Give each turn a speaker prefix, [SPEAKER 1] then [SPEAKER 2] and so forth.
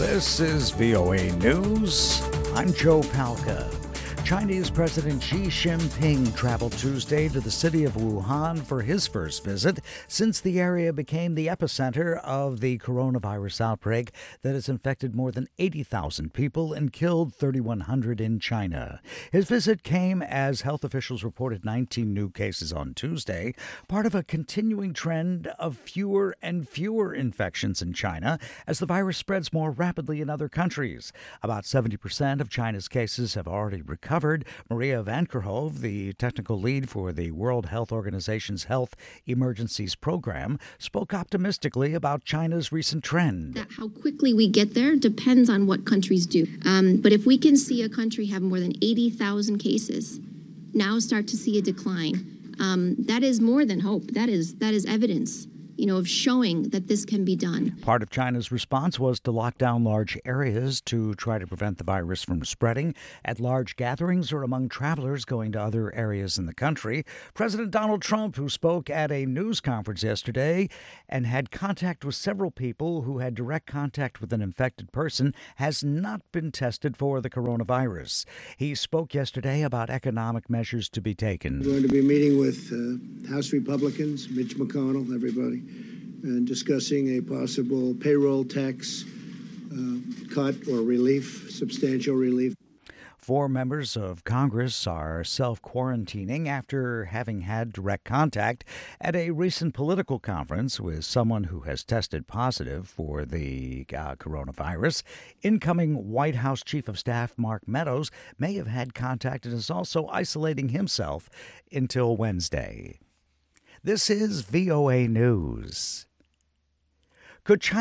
[SPEAKER 1] This is VOA News. I'm Joe Palca. Chinese President Xi Jinping traveled Tuesday to the city of Wuhan for his first visit since the area became the epicenter of the coronavirus outbreak that has infected more than 80,000 people and killed 3,100 in China. His visit came as health officials reported 19 new cases on Tuesday, part of a continuing trend of fewer and fewer infections in China as the virus spreads more rapidly in other countries. About 70% of China's cases have already recovered. Maria Van Kerkhove, the technical lead for the World Health Organization's Health Emergencies Program, spoke optimistically about China's recent trend.
[SPEAKER 2] That how quickly we get there depends on what countries do. But if we can see a country have more than 80,000 cases, now start to see a decline, that is more than hope. That is evidence, of showing that this can be done.
[SPEAKER 1] Part of China's response was to lock down large areas to try to prevent the virus from spreading at large gatherings or among travelers going to other areas in the country. President Donald Trump, who spoke at a news conference yesterday and had contact with several people who had direct contact with an infected person, has not been tested for the coronavirus. He spoke yesterday about economic measures to be taken.
[SPEAKER 3] We're going to be meeting with House Republicans, Mitch McConnell, everybody, and discussing a possible payroll tax cut or relief, substantial relief.
[SPEAKER 1] 4 members of Congress are self-quarantining after having had direct contact at a recent political conference with someone who has tested positive for the coronavirus. Incoming White House Chief of Staff Mark Meadows may have had contact and is also isolating himself until Wednesday. This is VOA News. Could China